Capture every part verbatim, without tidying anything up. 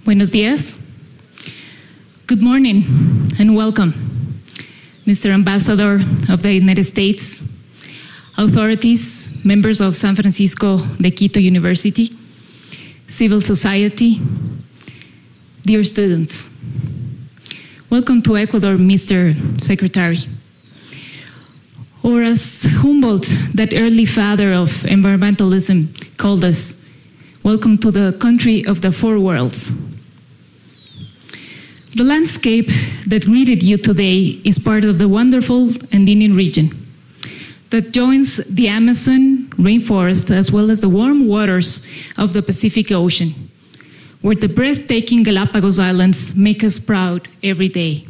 Buenos días. Good morning and welcome, Mister Ambassador of the United States, authorities, members of San Francisco de Quito University, civil society, dear students. Welcome to Ecuador, Mister Secretary. Or as Humboldt, that early father of environmentalism, called us, welcome to the country of the four worlds. The landscape that greeted you today is part of the wonderful Andean region that joins the Amazon rainforest as well as the warm waters of the Pacific Ocean, where the breathtaking Galapagos Islands make us proud every day.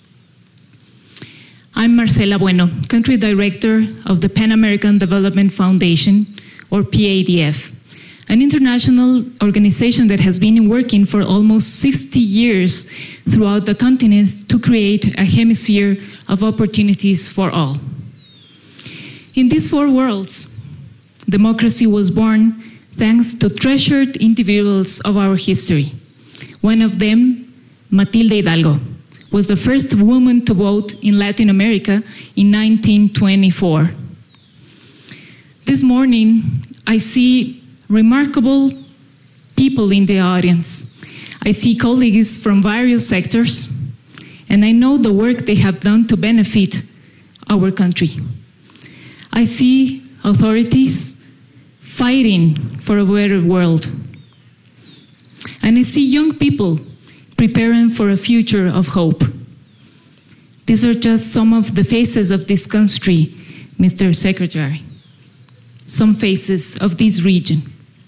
I'm Marcela Bueno, Country Director of the Pan American Development Foundation, or P A D F, an international organization that has been working for almost sixty years throughout the continent to create a hemisphere of opportunities for all. In these four worlds, democracy was born thanks to treasured individuals of our history. One of them, Matilde Hidalgo, was the first woman to vote in Latin America in nineteen twenty-four. This morning, I see remarkable people in the audience. I see colleagues from various sectors, and I know the work they have done to benefit our country. I see authorities fighting for a better world. And I see young people preparing for a future of hope. These are just some of the faces of this country, Mister Secretary. Some faces of this region.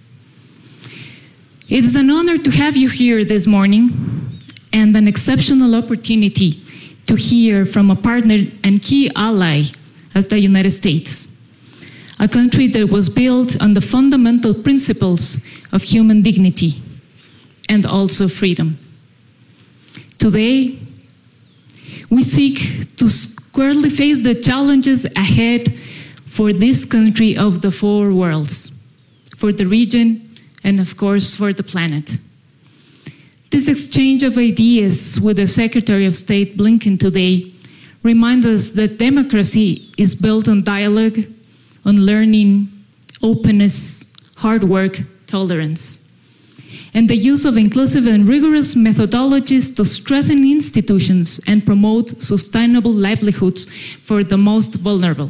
It is an honor to have you here this morning and an exceptional opportunity to hear from a partner and key ally as the United States, a country that was built on the fundamental principles of human dignity and also freedom. Today, we seek to squarely face the challenges ahead for this country of the four worlds, for the region, and of course, for the planet. This exchange of ideas with the Secretary of State Blinken today reminds us that democracy is built on dialogue, on learning, openness, hard work, tolerance, and the use of inclusive and rigorous methodologies to strengthen institutions and promote sustainable livelihoods for the most vulnerable.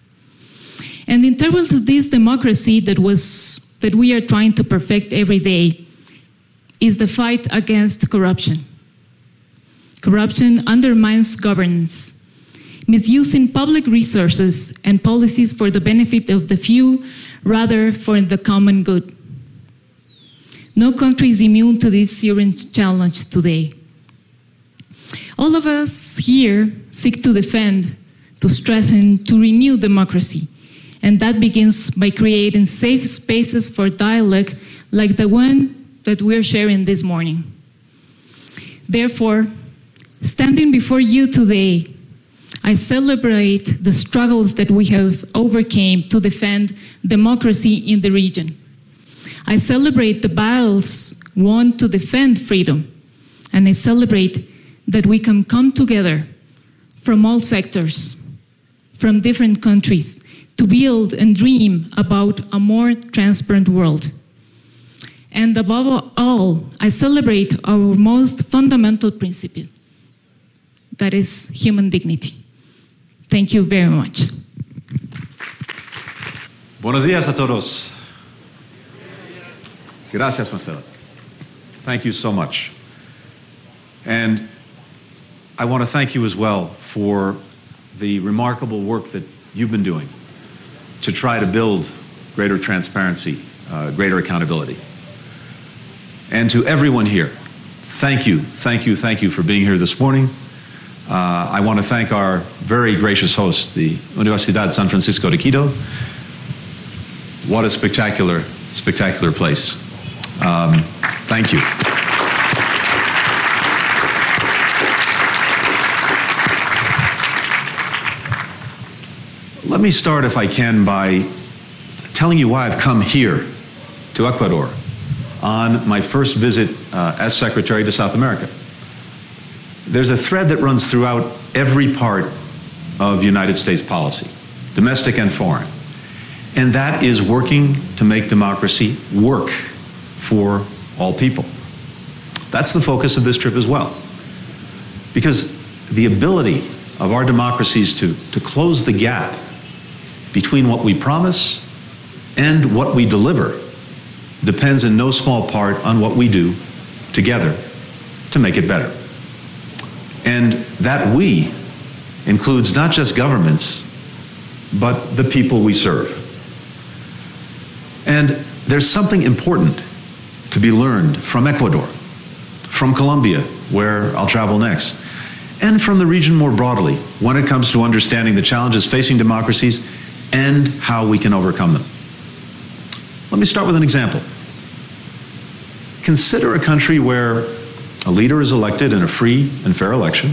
And integral to this democracy that, was, that we are trying to perfect every day is the fight against corruption. Corruption undermines governance, misusing public resources and policies for the benefit of the few rather for the common good. No country is immune to this serious challenge today. All of us here seek to defend, to strengthen, to renew democracy, and that begins by creating safe spaces for dialogue like the one that we're sharing this morning. Therefore, standing before you today, I celebrate the struggles that we have overcome to defend democracy in the region. I celebrate the battles won to defend freedom, and I celebrate that we can come together from all sectors, from different countries, to build and dream about a more transparent world. And above all, I celebrate our most fundamental principle, that is human dignity. Thank you very much. Buenos días a todos. Gracias, Marcela. Thank you so much. And I want to thank you as well for the remarkable work that you've been doing to try to build greater transparency, uh, greater accountability. And to everyone here, thank you, thank you, thank you for being here this morning. Uh, I want to thank our very gracious host, the Universidad San Francisco de Quito. What a spectacular, spectacular place. Um, thank you. Let me start, if I can, by telling you why I've come here to Ecuador on my first visit uh, as Secretary to South America. There's a thread that runs throughout every part of United States policy, domestic and foreign, and that is working to make democracy work for all people. That's the focus of this trip as well, because the ability of our democracies to, to close the gap between what we promise and what we deliver depends in no small part on what we do together to make it better. And that we includes not just governments, but the people we serve. And there's something important to be learned from Ecuador, from Colombia, where I'll travel next, and from the region more broadly when it comes to understanding the challenges facing democracies and how we can overcome them. Let me start with an example. Consider a country where a leader is elected in a free and fair election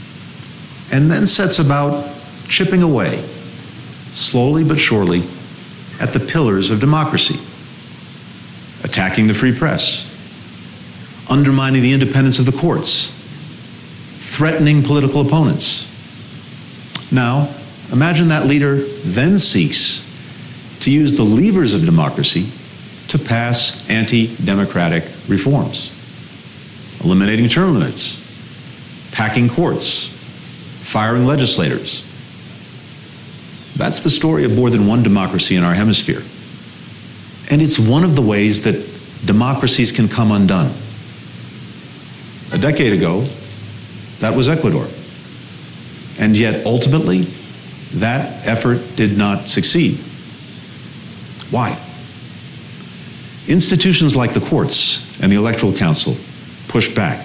and then sets about chipping away, slowly but surely, at the pillars of democracy, attacking the free press, undermining the independence of the courts, threatening political opponents. Now, imagine that leader then seeks to use the levers of democracy to pass anti-democratic reforms, eliminating term limits, packing courts, firing legislators. That's the story of more than one democracy in our hemisphere. And it's one of the ways that democracies can come undone. A decade ago, that was Ecuador. And yet, ultimately, that effort did not succeed. Why? Institutions like the courts and the Electoral Council pushed back.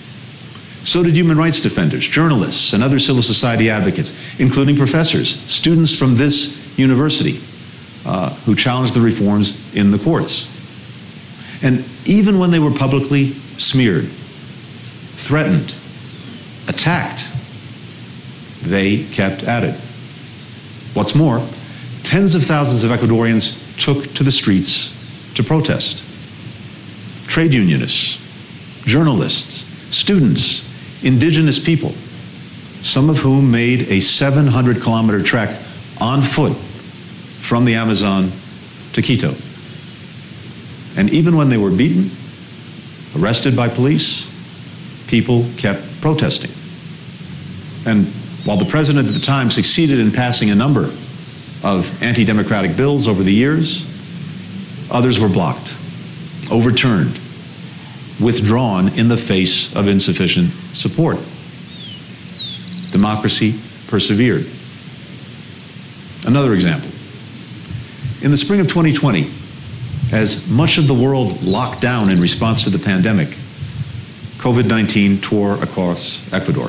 So did human rights defenders, journalists, and other civil society advocates, including professors, students from this university, uh, who challenged the reforms in the courts. And even when they were publicly smeared, threatened, attacked, they kept at it. What's more, tens of thousands of Ecuadorians took to the streets to protest. Trade unionists, journalists, students, indigenous people, some of whom made a seven hundred kilometer trek on foot from the Amazon to Quito. And even when they were beaten, arrested by police, people kept protesting. And while the president at the time succeeded in passing a number of anti-democratic bills over the years, others were blocked, overturned, withdrawn in the face of insufficient support. Democracy persevered. Another example. In the spring of twenty twenty, as much of the world locked down in response to the pandemic, COVID nineteen tore across Ecuador.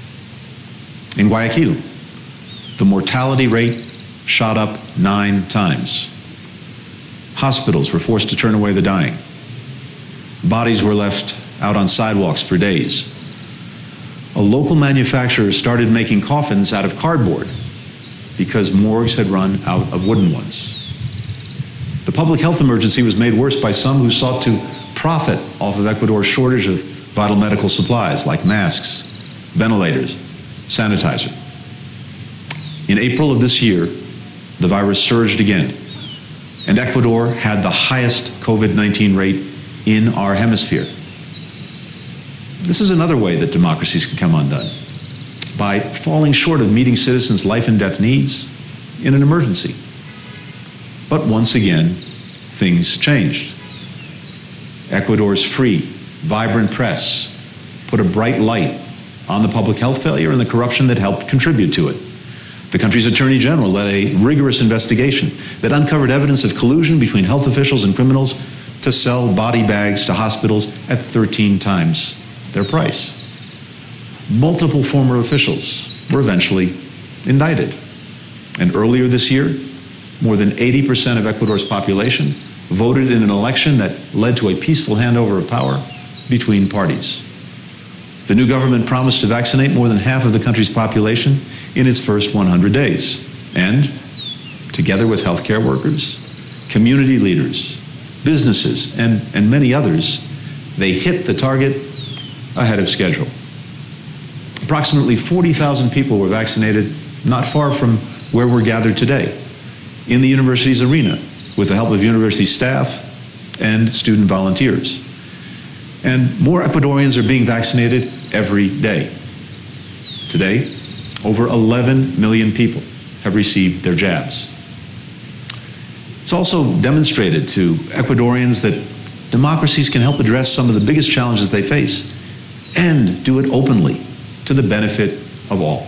In Guayaquil, the mortality rate shot up nine times. Hospitals were forced to turn away the dying. Bodies were left out on sidewalks for days. A local manufacturer started making coffins out of cardboard because morgues had run out of wooden ones. The public health emergency was made worse by some who sought to profit off of Ecuador's shortage of vital medical supplies like masks, ventilators, sanitizer. In April of this year, the virus surged again, and Ecuador had the highest COVID nineteen rate in our hemisphere. This is another way that democracies can come undone, by falling short of meeting citizens' life and death needs in an emergency. But once again, things changed. Ecuador's free, vibrant press put a bright light on the public health failure and the corruption that helped contribute to it. The country's attorney general led a rigorous investigation that uncovered evidence of collusion between health officials and criminals to sell body bags to hospitals at thirteen times their price. Multiple former officials were eventually indicted. And earlier this year, more than eighty percent of Ecuador's population voted in an election that led to a peaceful handover of power between parties. The new government promised to vaccinate more than half of the country's population in its first one hundred days. And, together with healthcare workers, community leaders, businesses, and, and many others, they hit the target ahead of schedule. Approximately forty thousand people were vaccinated not far from where we're gathered today, in the university's arena, with the help of university staff and student volunteers. And more Ecuadorians are being vaccinated every day. Today, over eleven million people have received their jabs. It's also demonstrated to Ecuadorians that democracies can help address some of the biggest challenges they face and do it openly to the benefit of all.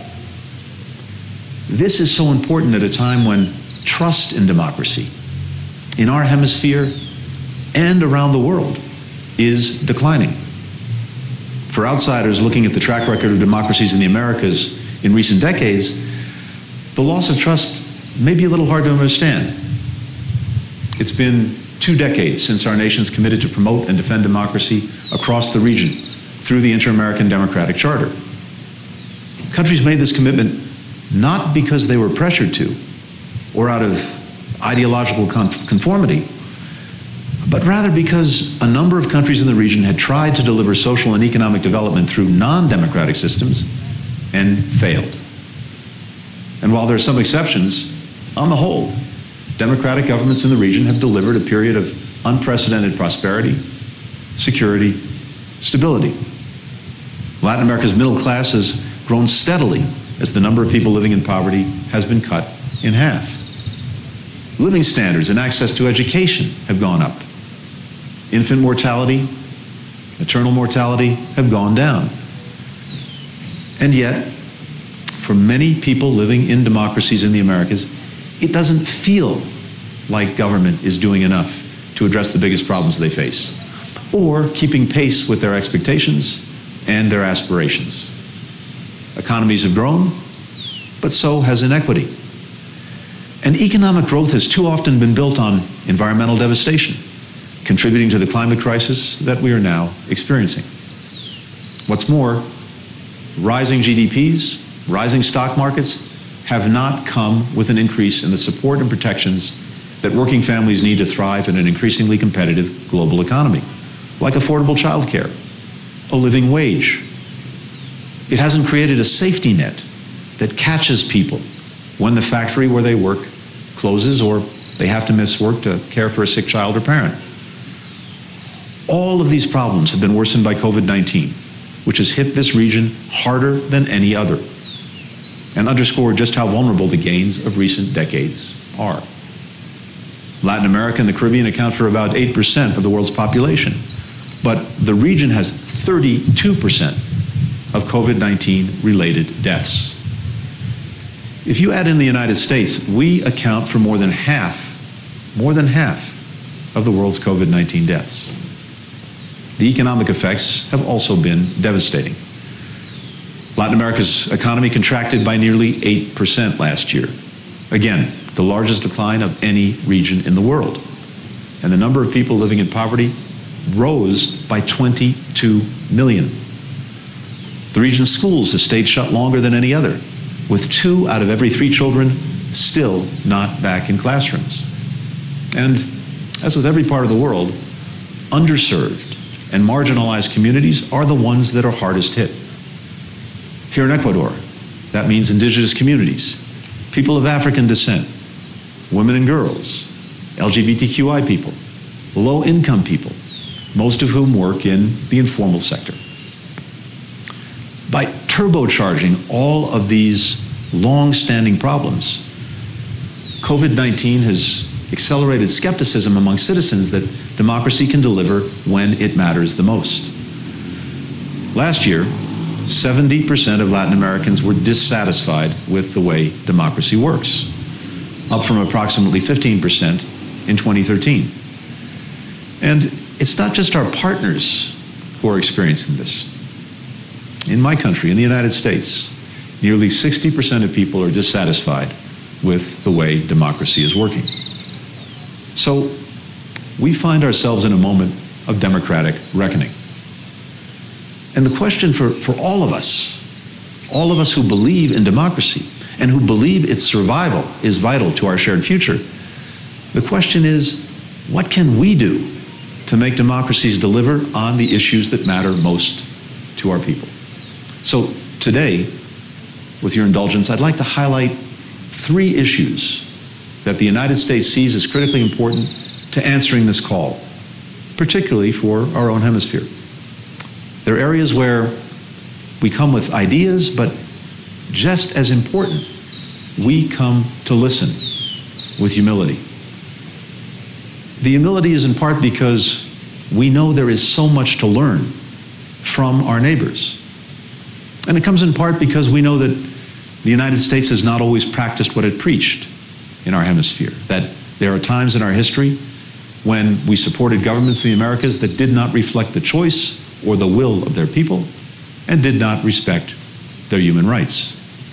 This is so important at a time when trust in democracy in our hemisphere and around the world is declining. For outsiders looking at the track record of democracies in the Americas in recent decades, the loss of trust may be a little hard to understand. It's been two decades since our nations committed to promote and defend democracy across the region through the Inter-American Democratic Charter. Countries made this commitment not because they were pressured to or out of ideological conformity, but rather because a number of countries in the region had tried to deliver social and economic development through non-democratic systems and failed. And while there are some exceptions, on the whole, democratic governments in the region have delivered a period of unprecedented prosperity, security, stability. Latin America's middle class has grown steadily as the number of people living in poverty has been cut in half. Living standards and access to education have gone up. Infant mortality, maternal mortality have gone down. And yet, for many people living in democracies in the Americas, it doesn't feel like government is doing enough to address the biggest problems they face, or keeping pace with their expectations and their aspirations. Economies have grown, but so has inequity. And economic growth has too often been built on environmental devastation, contributing to the climate crisis that we are now experiencing. What's more, rising G D Ps, rising stock markets have not come with an increase in the support and protections that working families need to thrive in an increasingly competitive global economy, like affordable child care, a living wage. It hasn't created a safety net that catches people when the factory where they work closes or they have to miss work to care for a sick child or parent. All of these problems have been worsened by COVID nineteen, which has hit this region harder than any other, and underscored just how vulnerable the gains of recent decades are. Latin America and the Caribbean account for about eight percent of the world's population, but the region has thirty-two percent of COVID nineteen related deaths. If you add in the United States, we account for more than half, more than half of the world's COVID nineteen deaths. The economic effects have also been devastating. Latin America's economy contracted by nearly eight percent last year. Again, the largest decline of any region in the world. And the number of people living in poverty rose by twenty-two million. The region's schools have stayed shut longer than any other, with two out of every three children still not back in classrooms. And as with every part of the world, underserved and marginalized communities are the ones that are hardest hit. Here in Ecuador, that means indigenous communities, people of African descent, women and girls, L G B T Q I people, low-income people, most of whom work in the informal sector. By turbocharging all of these long-standing problems, COVID nineteen has accelerated skepticism among citizens that democracy can deliver when it matters the most. Last year, seventy percent of Latin Americans were dissatisfied with the way democracy works, up from approximately fifteen percent in twenty thirteen. And it's not just our partners who are experiencing this. In my country, in the United States, nearly sixty percent of people are dissatisfied with the way democracy is working. So we find ourselves in a moment of democratic reckoning. And the question for, for all of us, all of us who believe in democracy and who believe its survival is vital to our shared future, the question is, What can we do to make democracies deliver on the issues that matter most to our people? So today, with your indulgence, I'd like to highlight three issues that the United States sees as critically important to answering this call, particularly for our own hemisphere. There are areas where we come with ideas, but just as important, we come to listen with humility. The humility is in part because we know there is so much to learn from our neighbors. And it comes in part because we know that the United States has not always practiced what it preached in our hemisphere, that there are times in our history when we supported governments in the Americas that did not reflect the choice or the will of their people and did not respect their human rights.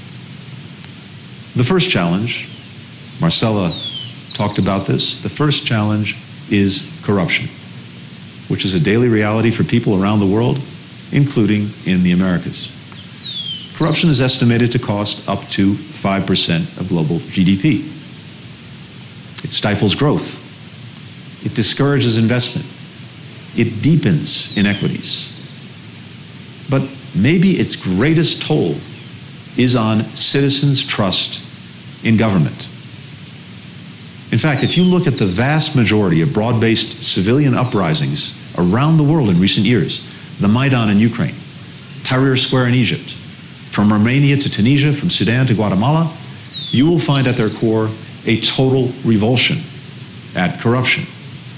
The first challenge, Marcella talked about this, the first challenge is corruption, which is a daily reality for people around the world, including in the Americas. Corruption is estimated to cost up to five percent of global G D P. It stifles growth. It discourages investment. It deepens inequities. But maybe its greatest toll is on citizens' trust in government. In fact, if you look at the vast majority of broad-based civilian uprisings around the world in recent years, the Maidan in Ukraine, Tahrir Square in Egypt, from Romania to Tunisia, from Sudan to Guatemala, you will find at their core a total revulsion at corruption.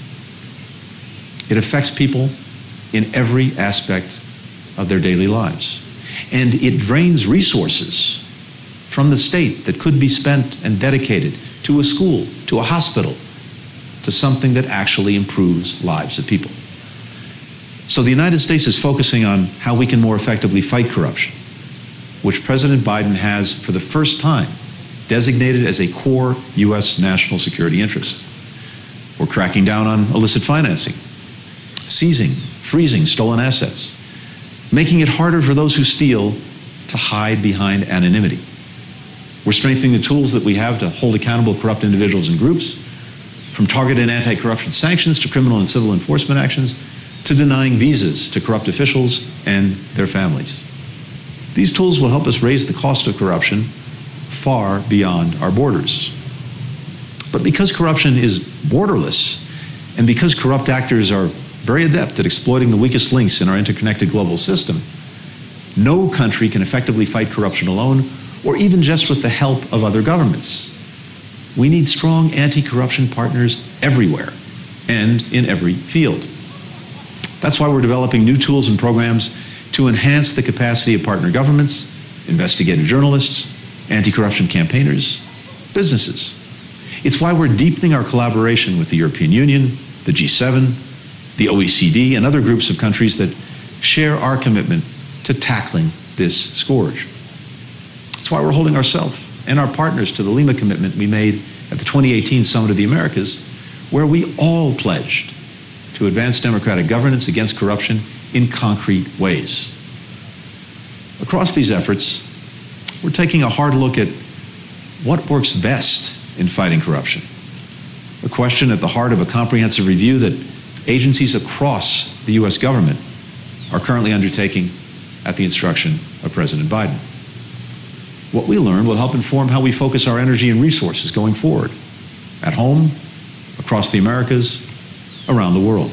It affects people in every aspect of their daily lives. And it drains resources from the state that could be spent and dedicated to a school, to a hospital, to something that actually improves lives of people. So the United States is focusing on how we can more effectively fight corruption, which President Biden has, for the first time, designated as a core U S national security interest. We're cracking down on illicit financing, seizing, freezing stolen assets, making it harder for those who steal to hide behind anonymity. We're strengthening the tools that we have to hold accountable corrupt individuals and groups, from targeted anti-corruption sanctions to criminal and civil enforcement actions, to denying visas to corrupt officials and their families. These tools will help us raise the cost of corruption far beyond our borders. But because corruption is borderless, and because corrupt actors are very adept at exploiting the weakest links in our interconnected global system, no country can effectively fight corruption alone, or even just with the help of other governments. We need strong anti-corruption partners everywhere and in every field. That's why we're developing new tools and programs to enhance the capacity of partner governments, investigative journalists, anti-corruption campaigners, businesses. It's why we're deepening our collaboration with the European Union, the G seven, the O E C D, and other groups of countries that share our commitment to tackling this scourge. That's why we're holding ourselves and our partners to the Lima commitment we made at the twenty eighteen Summit of the Americas, where we all pledged to advance democratic governance against corruption in concrete ways. Across these efforts, we're taking a hard look at what works best in fighting corruption, a question at the heart of a comprehensive review that agencies across the U S government are currently undertaking at the instruction of President Biden. What we learn will help inform how we focus our energy and resources going forward, at home, across the Americas, around the world.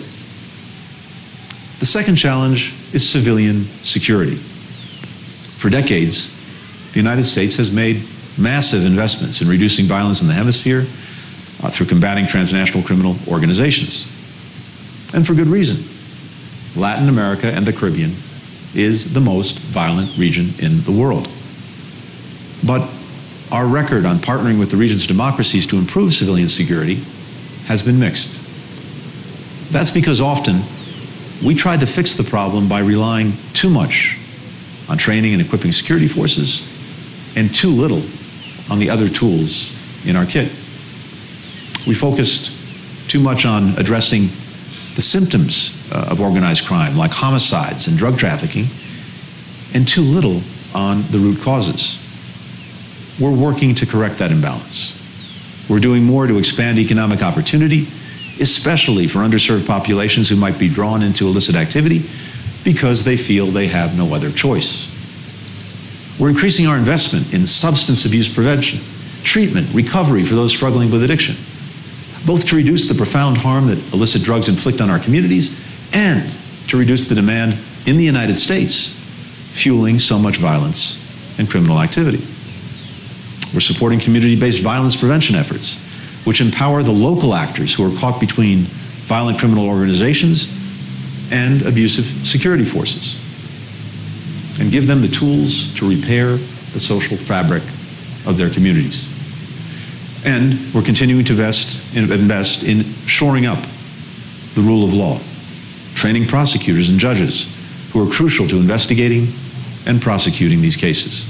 The second challenge is civilian security. For decades, the United States has made massive investments in reducing violence in the hemisphere uh, through combating transnational criminal organizations. And for good reason. Latin America and the Caribbean is the most violent region in the world. But our record on partnering with the region's democracies to improve civilian security has been mixed. That's because often we tried to fix the problem by relying too much on training and equipping security forces and too little on the other tools in our kit. We focused too much on addressing the symptoms uh, of organized crime, like homicides and drug trafficking, and too little on the root causes. We're working to correct that imbalance. We're doing more to expand economic opportunity especially for underserved populations who might be drawn into illicit activity because they feel they have no other choice. We're increasing our investment in substance abuse prevention, treatment, recovery for those struggling with addiction, both to reduce the profound harm that illicit drugs inflict on our communities and to reduce the demand in the United States, fueling so much violence and criminal activity. We're supporting community-based violence prevention efforts, which empower the local actors who are caught between violent criminal organizations and abusive security forces, and give them the tools to repair the social fabric of their communities. And we're continuing to invest in, invest in shoring up the rule of law, training prosecutors and judges who are crucial to investigating and prosecuting these cases.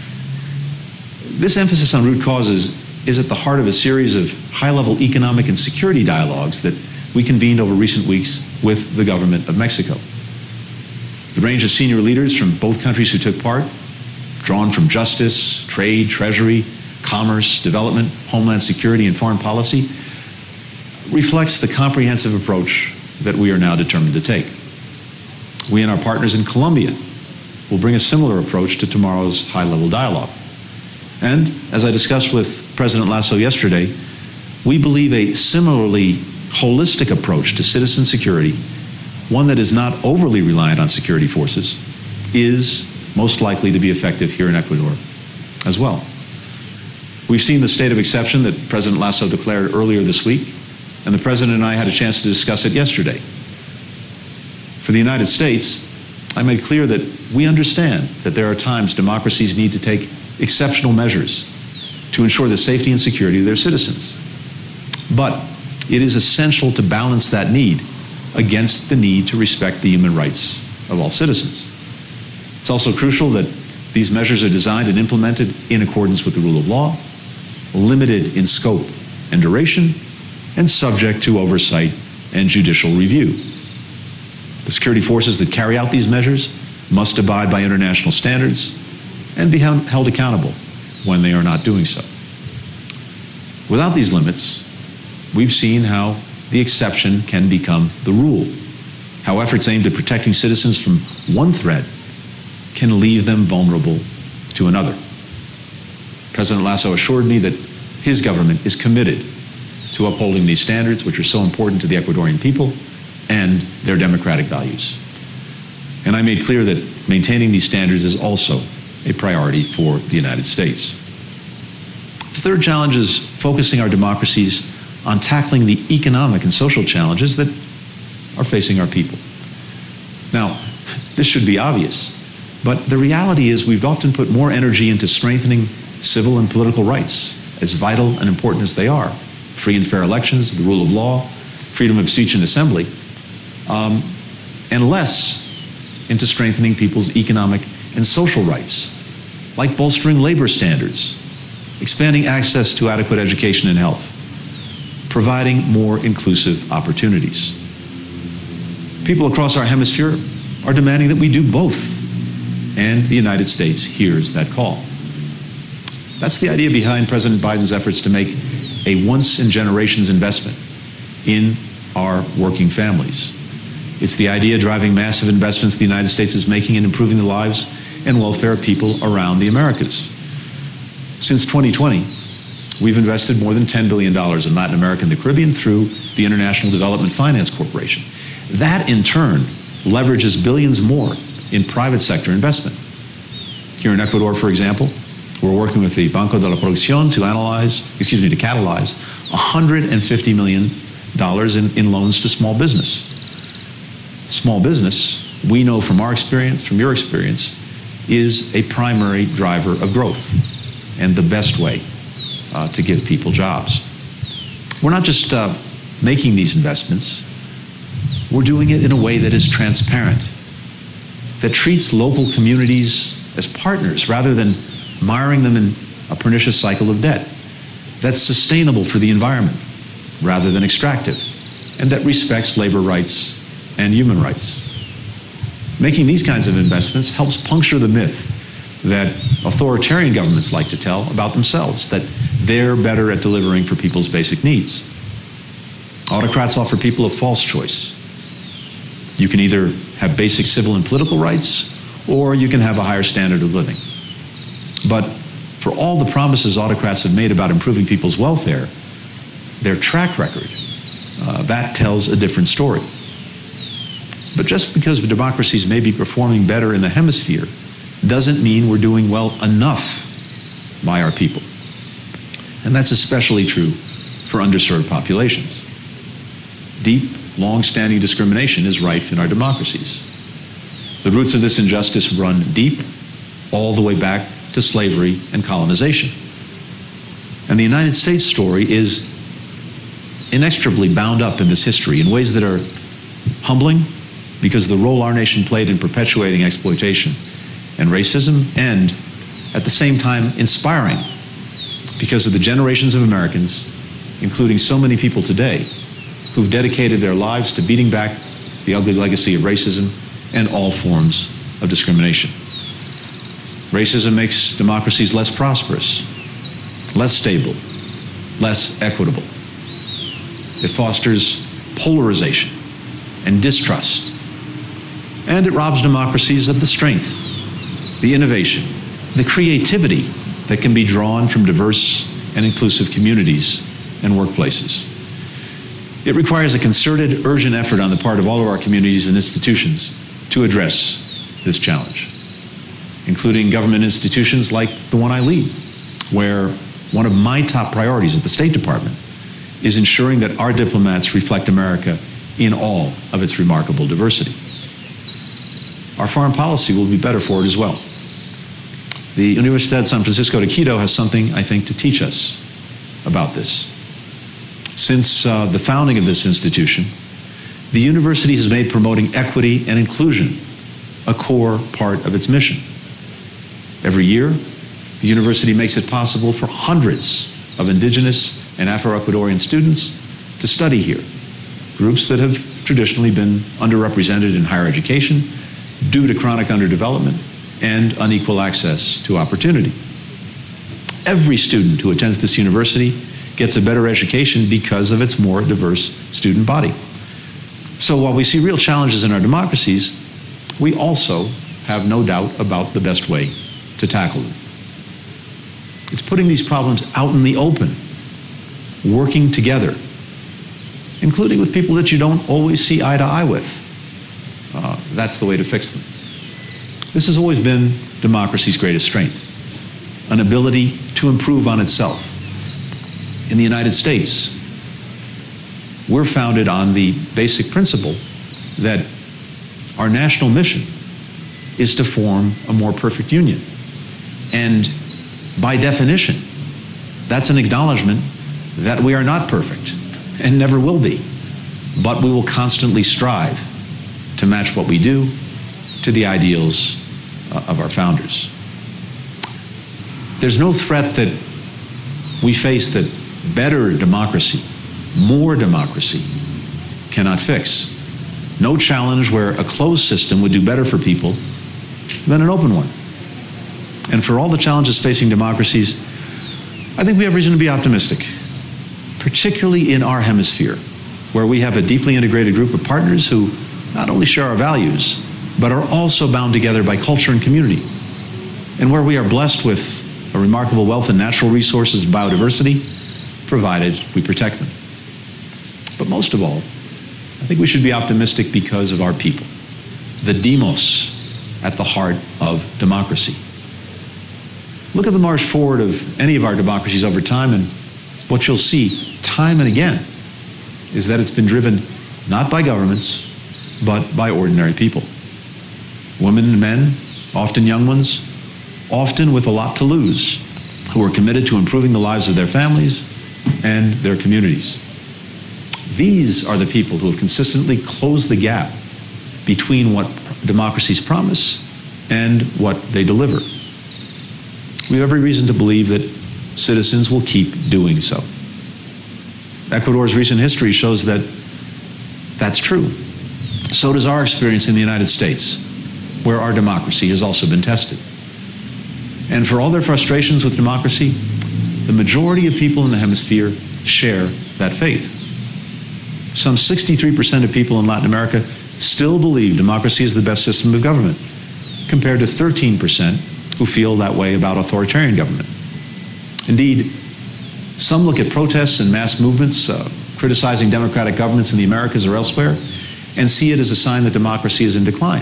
This emphasis on root causes is at the heart of a series of high-level economic and security dialogues that we convened over recent weeks with the government of Mexico. The range of senior leaders from both countries who took part, drawn from justice, trade, treasury, commerce, development, homeland security, and foreign policy, reflects the comprehensive approach that we are now determined to take. We and our partners in Colombia will bring a similar approach to tomorrow's high-level dialogue. And, as I discussed with President Lasso yesterday, we believe a similarly holistic approach to citizen security, one that is not overly reliant on security forces, is most likely to be effective here in Ecuador as well. We've seen the state of exception that President Lasso declared earlier this week, and the President and I had a chance to discuss it yesterday. For the United States, I made clear that we understand that there are times democracies need to take exceptional measures to ensure the safety and security of their citizens. But it is essential to balance that need against the need to respect the human rights of all citizens. It's also crucial that these measures are designed and implemented in accordance with the rule of law, limited in scope and duration, and subject to oversight and judicial review. The security forces that carry out these measures must abide by international standards and be held accountable when they are not doing so. Without these limits, we've seen how the exception can become the rule, how efforts aimed at protecting citizens from one threat can leave them vulnerable to another. President Lasso assured me that his government is committed to upholding these standards, which are so important to the Ecuadorian people and their democratic values. And I made clear that maintaining these standards is also a priority for the United States. The third challenge is focusing our democracies on tackling the economic and social challenges that are facing our people. Now, this should be obvious, but the reality is we've often put more energy into strengthening civil and political rights, as vital and important as they are. Free and fair elections, the rule of law, freedom of speech and assembly, um, and less into strengthening people's economic and social rights, like bolstering labor standards, expanding access to adequate education and health, providing more inclusive opportunities. People across our hemisphere are demanding that we do both, and the United States hears that call. That's the idea behind President Biden's efforts to make a once-in-generations investment in our working families. It's the idea driving massive investments the United States is making in improving the lives and welfare of people around the Americas. Since twenty twenty, we've invested more than ten billion dollars in Latin America and the Caribbean through the International Development Finance Corporation. That, in turn, leverages billions more in private sector investment. Here in Ecuador, for example, we're working with the Banco de la Producción to analyze, excuse me, to catalyze one hundred fifty million dollars in, in loans to small business. Small business, we know from our experience, from your experience, is a primary driver of growth and the best way uh, to give people jobs. We're not just uh, making these investments, we're doing it in a way that is transparent, that treats local communities as partners rather than miring them in a pernicious cycle of debt, that's sustainable for the environment rather than extractive, and that respects labor rights and human rights. Making these kinds of investments helps puncture the myth that authoritarian governments like to tell about themselves, that they're better at delivering for people's basic needs. Autocrats offer people a false choice. You can either have basic civil and political rights, or you can have a higher standard of living. But for all the promises autocrats have made about improving people's welfare, their track record, uh, that tells a different story. But just because democracies may be performing better in the hemisphere doesn't mean we're doing well enough by our people. And that's especially true for underserved populations. Deep, long-standing discrimination is rife in our democracies. The roots of this injustice run deep, all the way back to slavery and colonization. And the United States story is inextricably bound up in this history in ways that are humbling, because of the role our nation played in perpetuating exploitation and racism, and at the same time inspiring, because of the generations of Americans, including so many people today, who've dedicated their lives to beating back the ugly legacy of racism and all forms of discrimination. Racism makes democracies less prosperous, less stable, less equitable. It fosters polarization and distrust. And it robs democracies of the strength, the innovation, the creativity that can be drawn from diverse and inclusive communities and workplaces. It requires a concerted, urgent effort on the part of all of our communities and institutions to address this challenge, including government institutions like the one I lead, where one of my top priorities at the State Department is ensuring that our diplomats reflect America in all of its remarkable diversity. Our foreign policy will be better for it as well. The Universidad San Francisco de Quito has something, I think, to teach us about this. Since uh, the founding of this institution, the university has made promoting equity and inclusion a core part of its mission. Every year, the university makes it possible for hundreds of indigenous and Afro-Ecuadorian students to study here, groups that have traditionally been underrepresented in higher education due to chronic underdevelopment and unequal access to opportunity. Every student who attends this university gets a better education because of its more diverse student body. So while we see real challenges in our democracies, we also have no doubt about the best way to tackle them. It's putting these problems out in the open, working together, including with people that you don't always see eye to eye with. Uh, that's the way to fix them. This has always been democracy's greatest strength, an ability to improve on itself. In the United States, we're founded on the basic principle that our national mission is to form a more perfect union. And by definition, that's an acknowledgement that we are not perfect and never will be, but we will constantly strive to match what we do to the ideals uh, of our founders. There's no threat that we face that better democracy, more democracy, cannot fix. No challenge where a closed system would do better for people than an open one. And for all the challenges facing democracies, I think we have reason to be optimistic, particularly in our hemisphere, where we have a deeply integrated group of partners who not only share our values, but are also bound together by culture and community, and where we are blessed with a remarkable wealth in natural resources and biodiversity, provided we protect them. But most of all, I think we should be optimistic because of our people, the demos at the heart of democracy. Look at the march forward of any of our democracies over time, and what you'll see time and again is that it's been driven not by governments, but by ordinary people. Women and men, often young ones, often with a lot to lose, who are committed to improving the lives of their families and their communities. These are the people who have consistently closed the gap between what democracies promise and what they deliver. We have every reason to believe that citizens will keep doing so. Ecuador's recent history shows that that's true. So does our experience in the United States, where our democracy has also been tested. And for all their frustrations with democracy, the majority of people in the hemisphere share that faith. Some sixty-three percent of people in Latin America still believe democracy is the best system of government, compared to thirteen percent who feel that way about authoritarian government. Indeed, some look at protests and mass movements uh, criticizing democratic governments in the Americas or elsewhere and see it as a sign that democracy is in decline.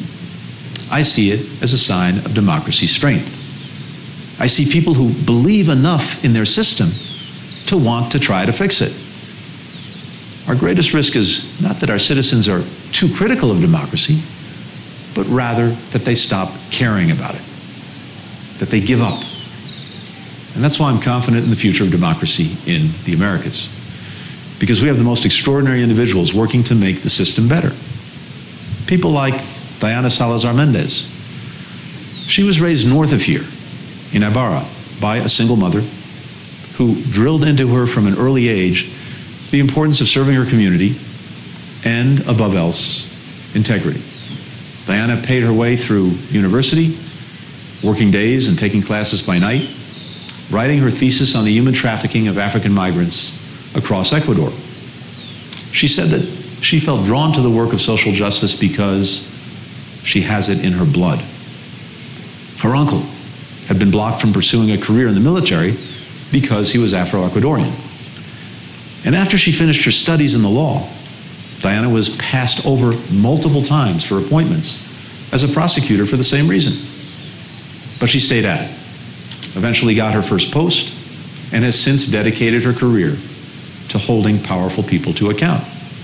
I see it as a sign of democracy's strength. I see people who believe enough in their system to want to try to fix it. Our greatest risk is not that our citizens are too critical of democracy, but rather that they stop caring about it, that they give up. And that's why I'm confident in the future of democracy in the Americas, because we have the most extraordinary individuals working to make the system better. People like Diana Salazar Mendez. She was raised north of here, in Ibarra, by a single mother who drilled into her from an early age the importance of serving her community and, above else, integrity. Diana paid her way through university, working days and taking classes by night, writing her thesis on the human trafficking of African migrants across Ecuador. She said that she felt drawn to the work of social justice because she has it in her blood. Her uncle had been blocked from pursuing a career in the military because he was Afro-Ecuadorian. And after she finished her studies in the law, Diana was passed over multiple times for appointments as a prosecutor for the same reason. But she stayed at it, eventually got her first post, and has since dedicated her career to holding powerful people to account.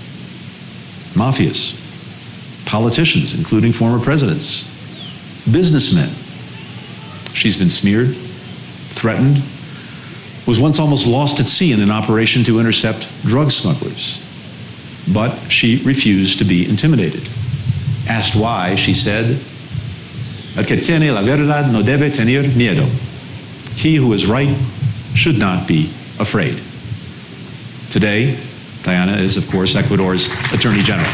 Mafias, politicians, including former presidents, businessmen. She's been smeared, threatened, was once almost lost at sea in an operation to intercept drug smugglers. But she refused to be intimidated. Asked why, she said, "El que tiene la verdad no debe tener miedo." He who is right should not be afraid. Today, Diana is, of course, Ecuador's Attorney General.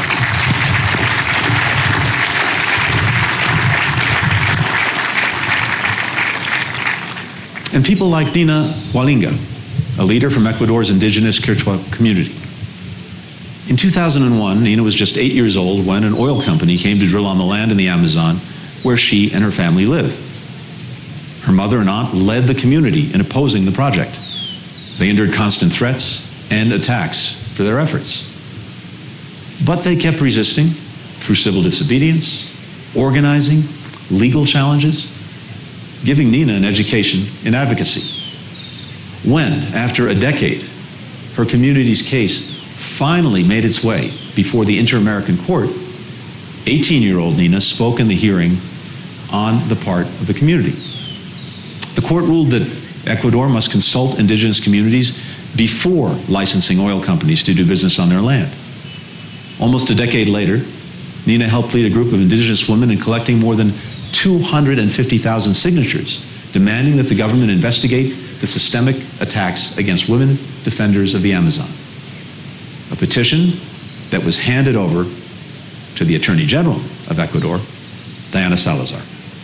And people like Nina Hualinga, a leader from Ecuador's indigenous Quechua community. In two thousand one, Nina was just eight years old when an oil company came to drill on the land in the Amazon where she and her family live. Her mother and aunt led the community in opposing the project. They endured constant threats and attacks for their efforts. But they kept resisting through civil disobedience, organizing, legal challenges, giving Nina an education in advocacy. When, after a decade, her community's case finally made its way before the Inter-American Court, eighteen-year-old Nina spoke in the hearing on the part of the community. The court ruled that Ecuador must consult indigenous communities before licensing oil companies to do business on their land. Almost a decade later, Nina helped lead a group of indigenous women in collecting more than two hundred fifty thousand signatures, demanding that the government investigate the systemic attacks against women defenders of the Amazon. A petition that was handed over to the Attorney General of Ecuador, Diana Salazar.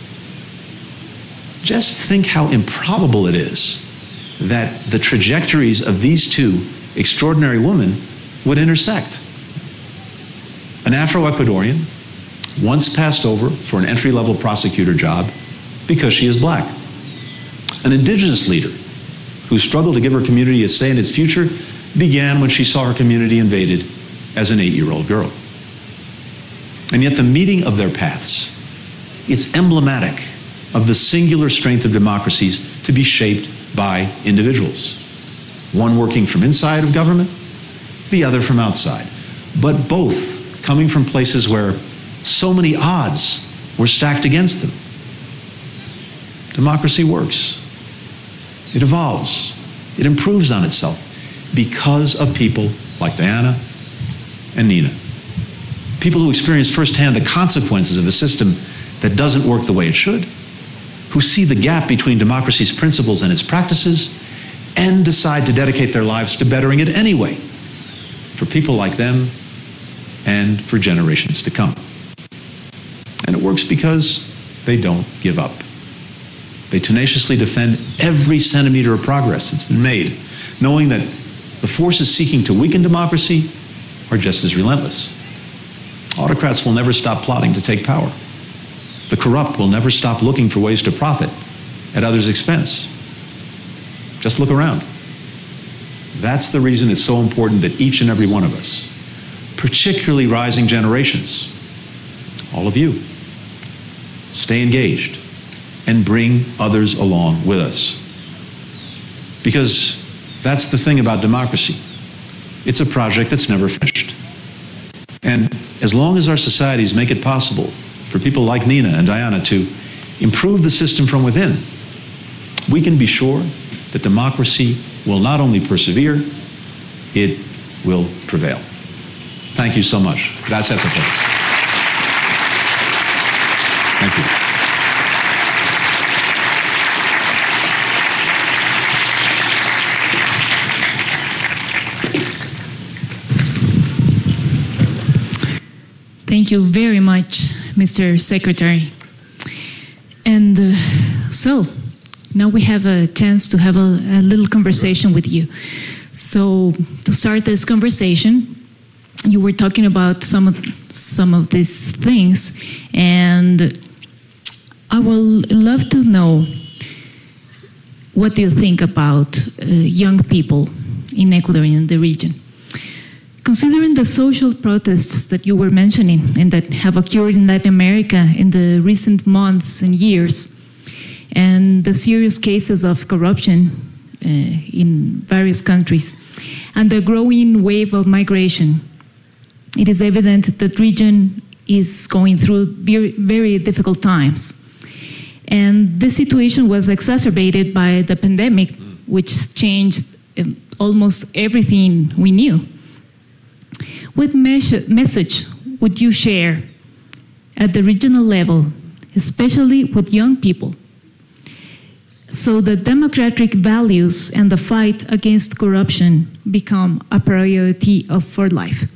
Just think how improbable it is that the trajectories of these two extraordinary women would intersect. An Afro-Ecuadorian, once passed over for an entry-level prosecutor job because she is black. An indigenous leader who struggled to give her community a say in its future began when she saw her community invaded as an eight-year-old girl. And yet the meeting of their paths is emblematic of the singular strength of democracies to be shaped by individuals. One working from inside of government, the other from outside, but both coming from places where so many odds were stacked against them. Democracy works. It evolves. It improves on itself because of people like Diana and Nina. People who experience firsthand the consequences of a system that doesn't work the way it should, who see the gap between democracy's principles and its practices, and decide to dedicate their lives to bettering it anyway, for people like them and for generations to come. And it works because they don't give up. They tenaciously defend every centimeter of progress that's been made, knowing that the forces seeking to weaken democracy are just as relentless. Autocrats will never stop plotting to take power. The corrupt will never stop looking for ways to profit at others' expense. Just look around. That's the reason it's so important that each and every one of us, particularly rising generations, all of you, stay engaged and bring others along with us. Because that's the thing about democracy. It's a project that's never finished. And as long as our societies make it possible for people like Nina and Diana to improve the system from within, we can be sure that democracy will not only persevere, it will prevail. Thank you so much. Gracias a todos. Thank you. Thank you very much, Mister Secretary. And uh, so, now we have a chance to have a, a little conversation with you. So, to start this conversation, you were talking about some of, some of these things, and I would love to know, what do you think about uh, young people in Ecuador and in the region? Considering the social protests that you were mentioning and that have occurred in Latin America in the recent months and years, and the serious cases of corruption uh, in various countries, and the growing wave of migration, it is evident that the region is going through very, very difficult times. And this situation was exacerbated by the pandemic, which changed um, almost everything we knew. What mes- message would you share at the regional level, especially with young people, so that democratic values and the fight against corruption become a priority of for life?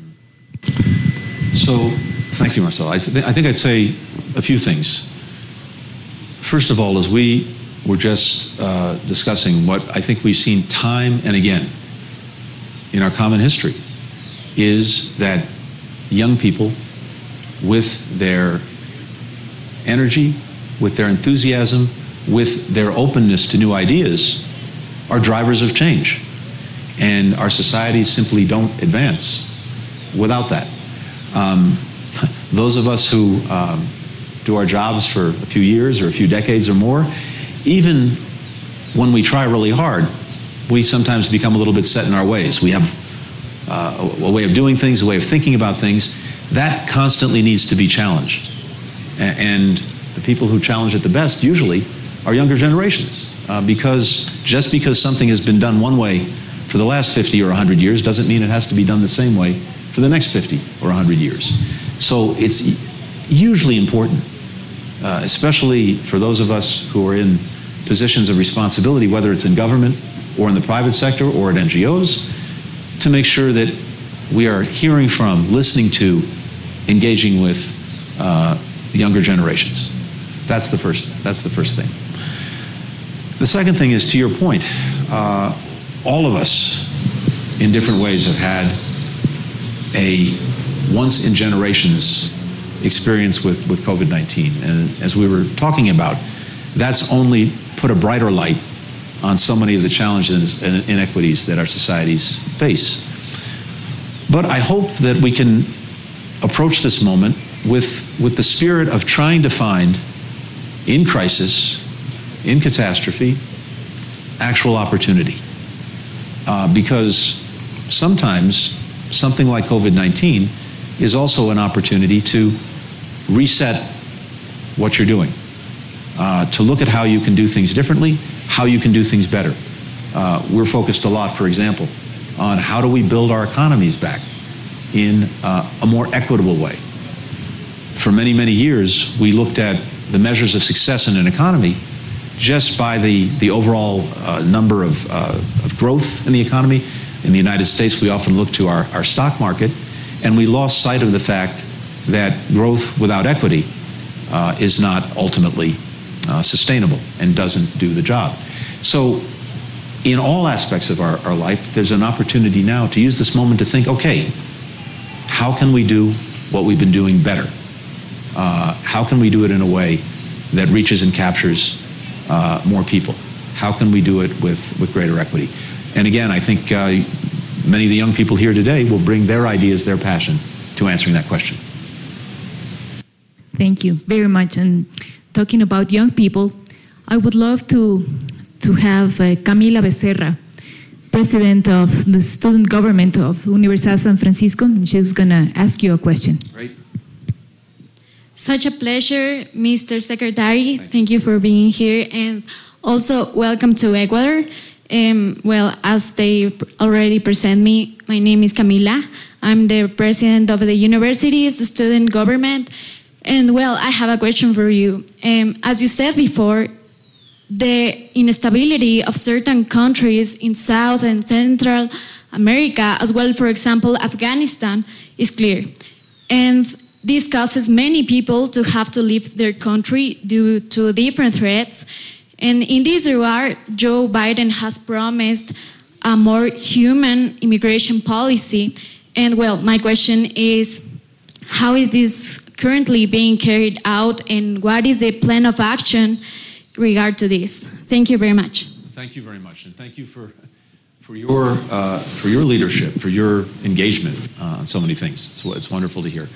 So, thank you, Marcela. I, th- I think I'd say a few things. First of all, as we were just uh, discussing, what I think we've seen time and again in our common history is that young people, with their energy, with their enthusiasm, with their openness to new ideas, are drivers of change. And our societies simply don't advance without that. Um, those of us who um, do our jobs for a few years or a few decades or more, even when we try really hard, we sometimes become a little bit set in our ways. We have uh, a, a way of doing things, a way of thinking about things. That constantly needs to be challenged. A- and the people who challenge it the best usually are younger generations, uh, because just because something has been done one way for the last fifty or one hundred years doesn't mean it has to be done the same way for the next fifty or one hundred years. So it's hugely important, uh, especially for those of us who are in positions of responsibility, whether it's in government or in the private sector or at N G Os, to make sure that we are hearing from, listening to, engaging with uh, the younger generations. That's the first, that's the first thing. The second thing is, to your point, uh, all of us in different ways have had a once in generations experience with, with COVID nineteen. And as we were talking about, that's only put a brighter light on so many of the challenges and inequities that our societies face. But I hope that we can approach this moment with, with the spirit of trying to find, in crisis, in catastrophe, actual opportunity. Uh, because sometimes something like COVID nineteen is also an opportunity to reset what you're doing, uh, to look at how you can do things differently, how you can do things better. Uh, we're focused a lot, for example, on how do we build our economies back in uh, a more equitable way. For many, many years, we looked at the measures of success in an economy just by the, the overall uh, number of, uh, of growth in the economy. In the United States, we often look to our, our stock market, and we lost sight of the fact that growth without equity uh, is not ultimately uh, sustainable and doesn't do the job. So in all aspects of our, our life, there's an opportunity now to use this moment to think, okay, how can we do what we've been doing better? Uh, how can we do it in a way that reaches and captures uh, more people? How can we do it with, with greater equity? And again, I think uh, many of the young people here today will bring their ideas, their passion to answering that question. Thank you very much. And talking about young people, I would love to, to have uh, Camila Becerra, President of the Student Government of Universidad San Francisco, and she's going to ask you a question. Great. Such a pleasure, Mister Secretary. Thank, Thank you for being here, and also welcome to Ecuador. Um, well, as they already present me, my name is Camila. I'm the president of the university's student government. And well, I have a question for you. Um, as you said before, the instability of certain countries in South and Central America, as well, for example, Afghanistan, is clear. And this causes many people to have to leave their country due to different threats. And in this regard, Joe Biden has promised a more human immigration policy. And well, my question is, how is this currently being carried out, and what is the plan of action in regard to this? Thank you very much. Thank you very much, and thank you for for your uh, for your leadership, for your engagement uh, on so many things. It's, it's wonderful to hear.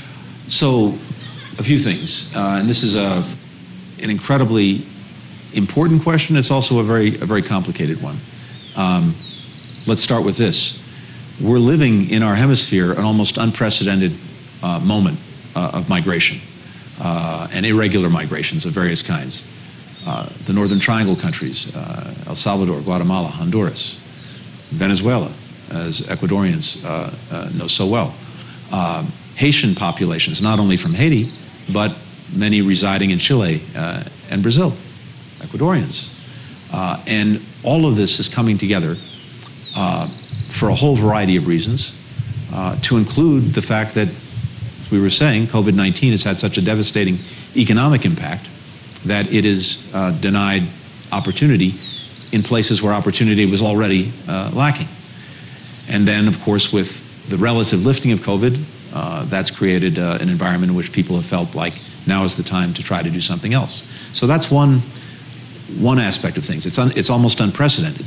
So, a few things, uh, and this is a an incredibly important question. It's also a very a very complicated one. Um, let's start with this. We're living in our hemisphere an almost unprecedented uh, moment uh, of migration uh, and irregular migrations of various kinds. Uh, the Northern Triangle countries, uh, El Salvador, Guatemala, Honduras, Venezuela, as Ecuadorians uh, uh, know so well. Uh, Haitian populations, not only from Haiti, but many residing in Chile uh, and Brazil, Ecuadorians. Uh, and all of this is coming together uh, for a whole variety of reasons, uh, to include the fact that, as we were saying, COVID nineteen has had such a devastating economic impact that it has uh, denied opportunity in places where opportunity was already uh, lacking. And then, of course, with the relative lifting of COVID, uh, that's created uh, an environment in which people have felt like now is the time to try to do something else. So that's one, one aspect of things. It's, un, it's almost unprecedented.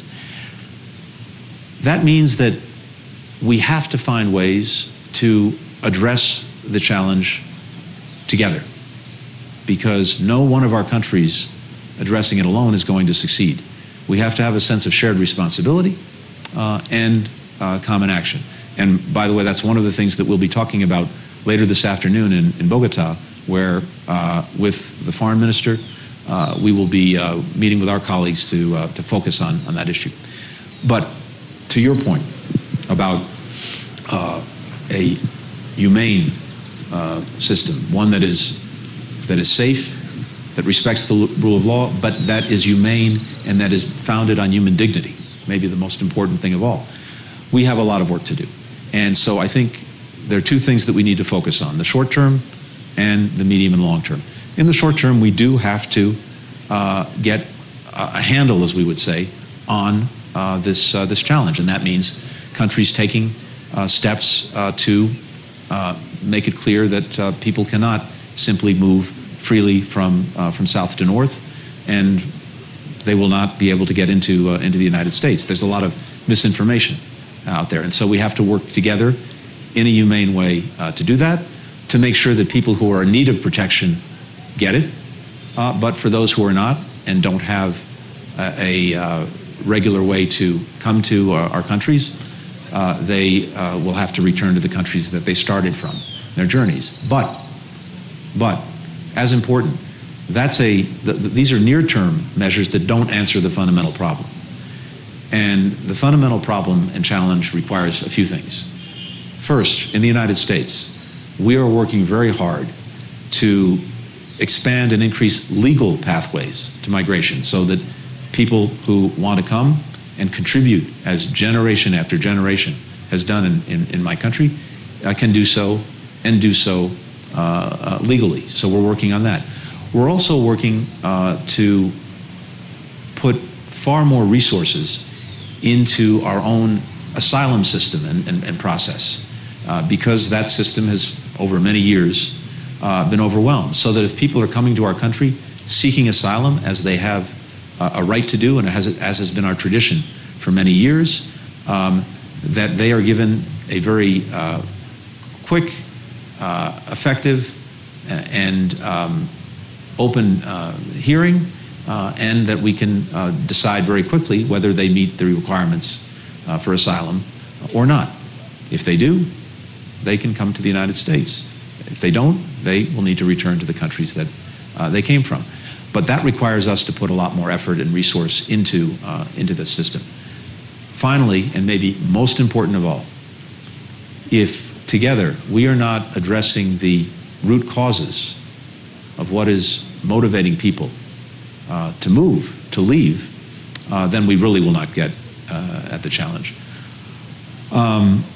That means that we have to find ways to address the challenge together, because no one of our countries addressing it alone is going to succeed. We have to have a sense of shared responsibility uh, and uh, common action. And by the way, that's one of the things that we'll be talking about later this afternoon in, in Bogota, where uh, with the foreign minister, uh, we will be uh, meeting with our colleagues to, uh, to focus on, on that issue. But to your point about uh, a humane uh, system, one that is that is safe, that respects the rule of law, but that is humane and that is founded on human dignity, maybe the most important thing of all. We have a lot of work to do. And so I think there are two things that we need to focus on, the short term and the medium and long term. In the short term, we do have to uh, get a handle, as we would say, on uh, this, uh, this challenge. And that means countries taking uh, steps uh, to uh, make it clear that uh, people cannot simply move freely from uh, from south to north, and they will not be able to get into uh, into the United States. There's a lot of misinformation out there, and so we have to work together in a humane way uh, to do that, to make sure that people who are in need of protection get it, uh, but for those who are not and don't have a, a uh, regular way to come to our, our countries, uh, they uh, will have to return to the countries that they started from, their journeys. But But, as important, that's a, the, the, these are near-term measures that don't answer the fundamental problem. And the fundamental problem and challenge requires a few things. First, in the United States, we are working very hard to expand and increase legal pathways to migration so that people who want to come and contribute, as generation after generation has done in, in, in my country, uh, can do so and do so Uh, uh, legally. So we're working on that. We're also working uh, to put far more resources into our own asylum system and, and, and process uh, because that system has, over many years, uh, been overwhelmed. So that if people are coming to our country seeking asylum, as they have uh, a right to do, and as, as has been our tradition for many years, um, that they are given a very uh, quick, uh, effective, and um, open uh, hearing, uh, and that we can uh, decide very quickly whether they meet the requirements uh, for asylum or not. If they do, they can come to the United States. If they don't, they will need to return to the countries that uh, they came from. But that requires us to put a lot more effort and resource into, uh, into the system. Finally, and maybe most important of all, if together we are not addressing the root causes of what is motivating people uh, to move, to leave, uh, then we really will not get uh, at the challenge. Um,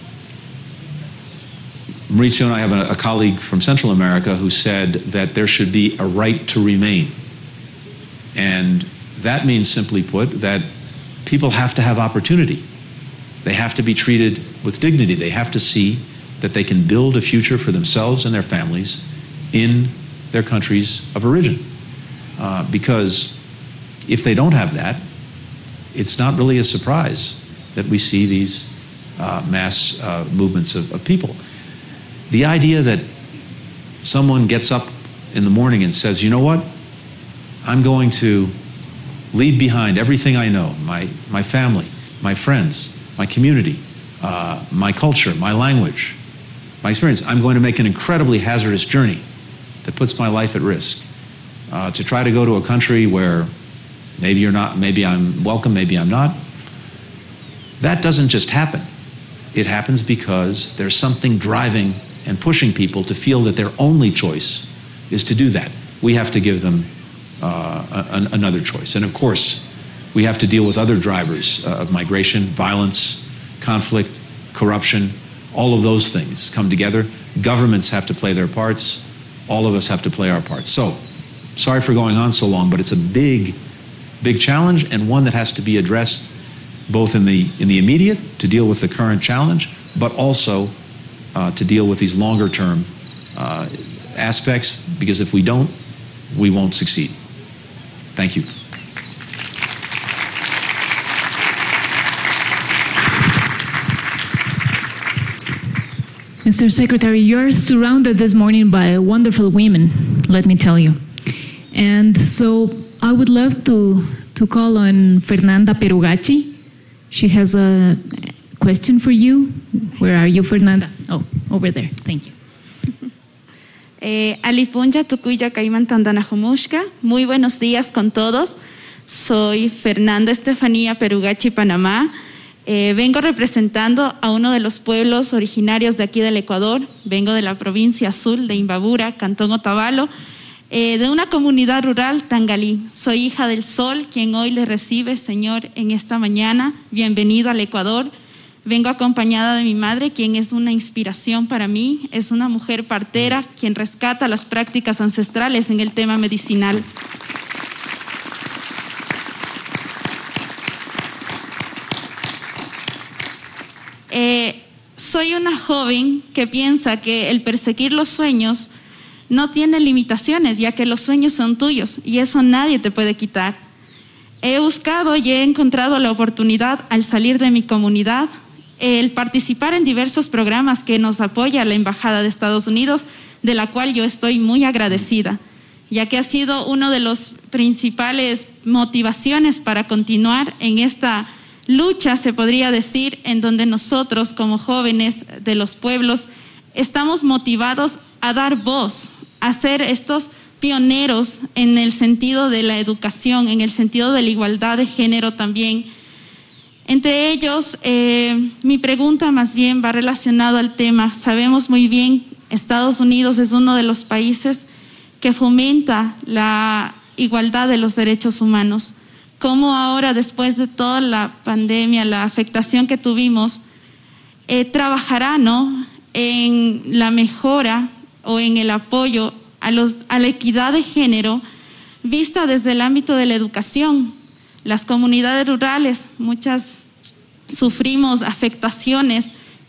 Mauricio and I have a, a colleague from Central America who said that there should be a right to remain. And that means, simply put, that people have to have opportunity. They have to be treated with dignity. They have to see that they can build a future for themselves and their families in their countries of origin. Uh, because if they don't have that, it's not really a surprise that we see these uh, mass uh, movements of, of people. The idea that someone gets up in the morning and says, you know what, I'm going to leave behind everything I know, my, my family, my friends, my community, uh, my culture, my language, my experience. I'm going to make an incredibly hazardous journey that puts my life at risk uh, to try to go to a country where maybe you're not, maybe I'm welcome, maybe I'm not. That doesn't just happen. It happens because there's something driving and pushing people to feel that their only choice is to do that. We have to give them uh, a, another choice. And of course, we have to deal with other drivers uh, of migration, violence, conflict, corruption. All of those things come together. Governments have to play their parts. All of us have to play our parts. So, sorry for going on so long, but it's a big, big challenge, and one that has to be addressed both in the, in the immediate, to deal with the current challenge, but also uh, to deal with these longer-term uh, aspects, because if we don't, we won't succeed. Thank you. Mister Secretary, you're surrounded this morning by wonderful women, let me tell you. And so I would love to, to call on Fernanda Perugacci. She has a question for you. Where are you, Fernanda? Oh, over there. Thank you. Eh, Alipunja Tukuya Kaiman Tandanajomushka. Muy buenos días con todos. Soy Fernanda Estefanía Perugacci, Panamá. Eh, vengo representando a uno de los pueblos originarios de aquí del Ecuador. Vengo de la provincia azul de Imbabura, Cantón Otavalo, eh, de una comunidad rural, Tangalí. Soy hija del sol, quien hoy le recibe, Señor, en esta mañana. Bienvenido al Ecuador. Vengo acompañada de mi madre, quien es una inspiración para mí. Es una mujer partera, quien rescata las prácticas ancestrales en el tema medicinal. Eh, soy una joven que piensa que el perseguir los sueños no tiene limitaciones, ya que los sueños son tuyos y eso nadie te puede quitar. He buscado y he encontrado la oportunidad al salir de mi comunidad, el participar en diversos programas que nos apoya la Embajada de Estados Unidos, de la cual yo estoy muy agradecida, ya que ha sido una de las principales motivaciones para continuar en esta lucha, se podría decir, en donde nosotros como jóvenes de los pueblos estamos motivados a dar voz, a ser estos pioneros en el sentido de la educación, en el sentido de la igualdad de género también. Entre ellos, eh, mi pregunta más bien va relacionado al tema. Sabemos muy bien, Estados Unidos es uno de los países que fomenta la igualdad de los derechos humanos. Cómo ahora, después de toda la pandemia, la afectación que tuvimos, eh, trabajará, ¿no?, en la mejora o en el apoyo a, los, a la equidad de género vista desde el ámbito de la educación. Las comunidades rurales, muchas sufrimos afectaciones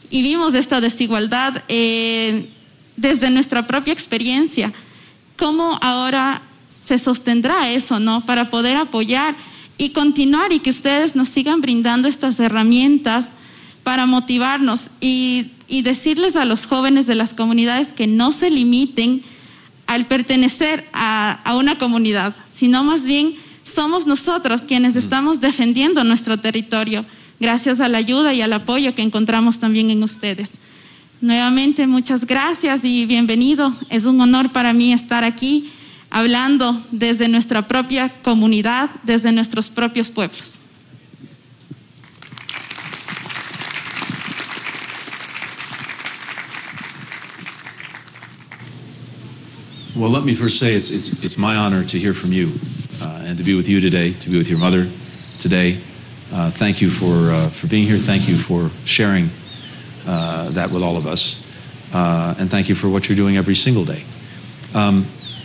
y vimos esta desigualdad eh, desde nuestra propia experiencia. ¿Cómo ahora se sostendrá eso, ¿no? Para poder apoyar y continuar y que ustedes nos sigan brindando estas herramientas para motivarnos y, y decirles a los jóvenes de las comunidades que no se limiten al pertenecer a, a una comunidad, sino más bien somos nosotros quienes estamos defendiendo nuestro territorio, gracias a la ayuda y al apoyo que encontramos también en ustedes. Nuevamente, muchas gracias y bienvenido. Es un honor para mí estar aquí hablando desde nuestra propia comunidad, desde nuestros propios pueblos. Well, let me first say it's, it's, it's my honor to hear from you uh, and to be with you today, to be with your mother today. Uh, thank you for, uh, for being here. Thank you for sharing uh, that with all of us. Uh, and thank you for what you're doing every single day. Um,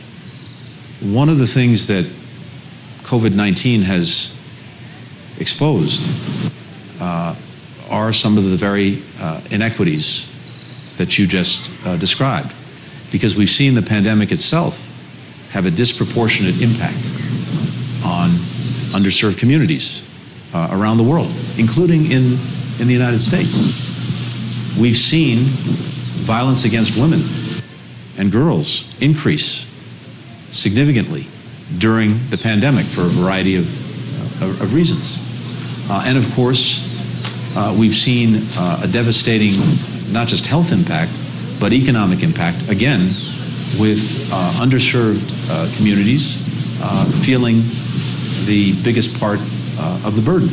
one of the things that COVID nineteen has exposed uh, are some of the very uh, inequities that you just uh, described. Because we've seen the pandemic itself have a disproportionate impact on underserved communities uh, around the world, including in, in the United States. We've seen violence against women and girls increase significantly during the pandemic for a variety of, of, of reasons. Uh, and of course, uh, we've seen uh, a devastating, not just health impact, but economic impact, again, with uh, underserved uh, communities uh, feeling the biggest part uh, of the burden.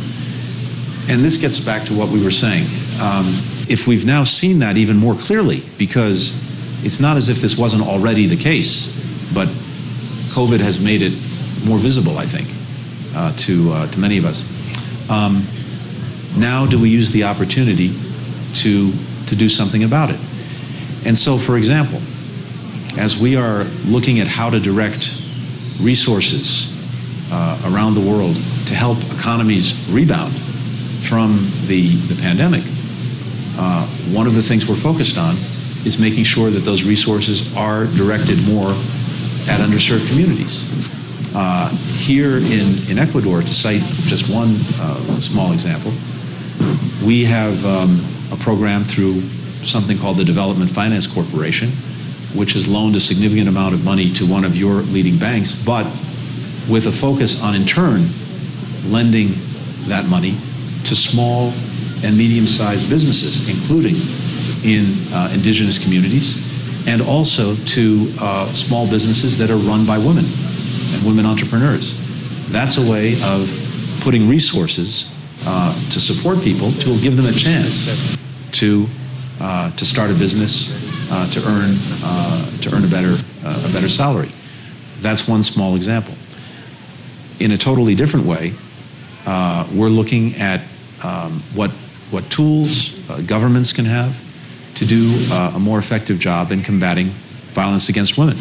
And this gets back to what we were saying. Um, if we've now seen that even more clearly, because it's not as if this wasn't already the case, but COVID has made it more visible, I think, uh, to, uh, to many of us. Um, now do we use the opportunity to, to do something about it? And so, for example, as we are looking at how to direct resources uh, around the world to help economies rebound from the, the pandemic, uh, one of the things we're focused on is making sure that those resources are directed more at underserved communities. Uh, here in, in Ecuador, to cite just one uh, small example, we have um, a program through something called the Development Finance Corporation, which has loaned a significant amount of money to one of your leading banks, but with a focus on, in turn, lending that money to small and medium-sized businesses, including in uh, indigenous communities, and also to uh, small businesses that are run by women and women entrepreneurs. That's a way of putting resources uh, to support people, to give them a chance to Uh, to start a business, uh, to earn uh, to earn a better uh, a better salary. That's one small example. In a totally different way, uh, we're looking at um, what what tools uh, governments can have to do uh, a more effective job in combating violence against women.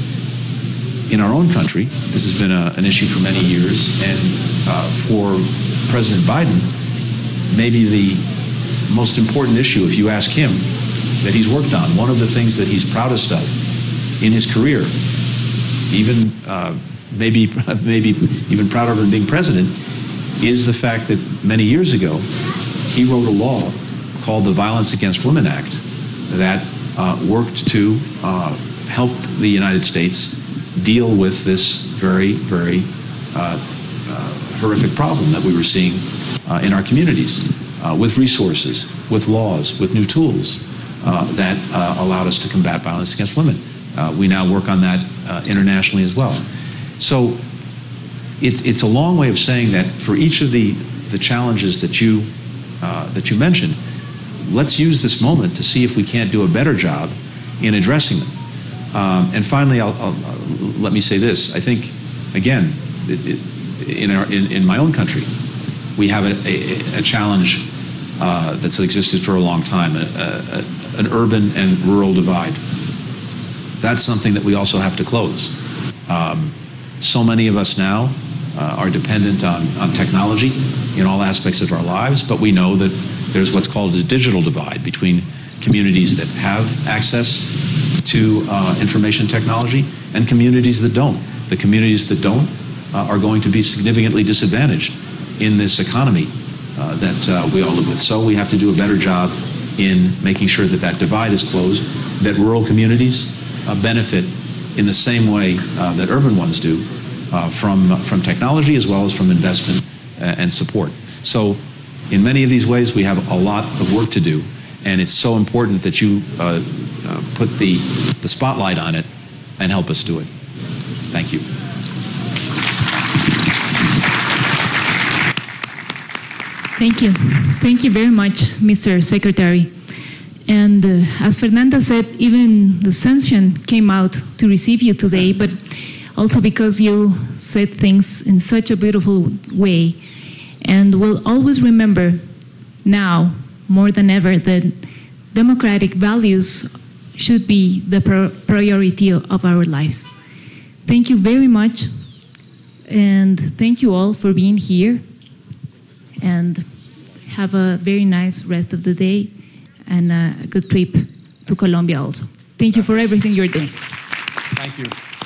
In our own country, this has been a, an issue for many years, and uh, for President Biden, maybe the most important issue, if you ask him, that he's worked on, one of the things that he's proudest of in his career, even uh, maybe maybe even prouder than being president, is the fact that many years ago he wrote a law called the Violence Against Women Act that uh, worked to uh, help the United States deal with this very, very uh, uh, horrific problem that we were seeing uh, in our communities. Uh, with resources, with laws, with new tools uh, that uh, allowed us to combat violence against women. Uh, we now work on that uh, internationally as well. So it's, it's a long way of saying that for each of the, the challenges that you, uh, that you mentioned, let's use this moment to see if we can't do a better job in addressing them. Um, and finally, I'll, I'll, I'll, let me say this. I think, again, it, it, in, our, in, in my own country, we have a, a, a challenge uh, that's existed for a long time, a, a, an urban and rural divide. That's something that we also have to close. Um, so many of us now uh, are dependent on, on technology in all aspects of our lives, but we know that There's what's called a digital divide between communities that have access to uh, information technology and communities that don't. The communities that don't uh, are going to be significantly disadvantaged in this economy uh, that uh, we all live with. So we have to do a better job in making sure that that divide is closed, that rural communities uh, benefit in the same way uh, that urban ones do uh, from, from technology as well as from investment uh, and support. So in many of these ways, we have a lot of work to do, and it's so important that you uh, uh, put the, the spotlight on it and help us do it. Thank you. Thank you. Thank you very much, Mister Secretary. And uh, as Fernanda said, even the sunshine came out to receive you today, but also because you said things in such a beautiful way. And we'll always remember now, more than ever, that democratic values should be the priority of our lives. Thank you very much, and thank you all for being here, and have a very nice rest of the day and a good trip to Colombia also. Thank you for everything you're doing. Thank you.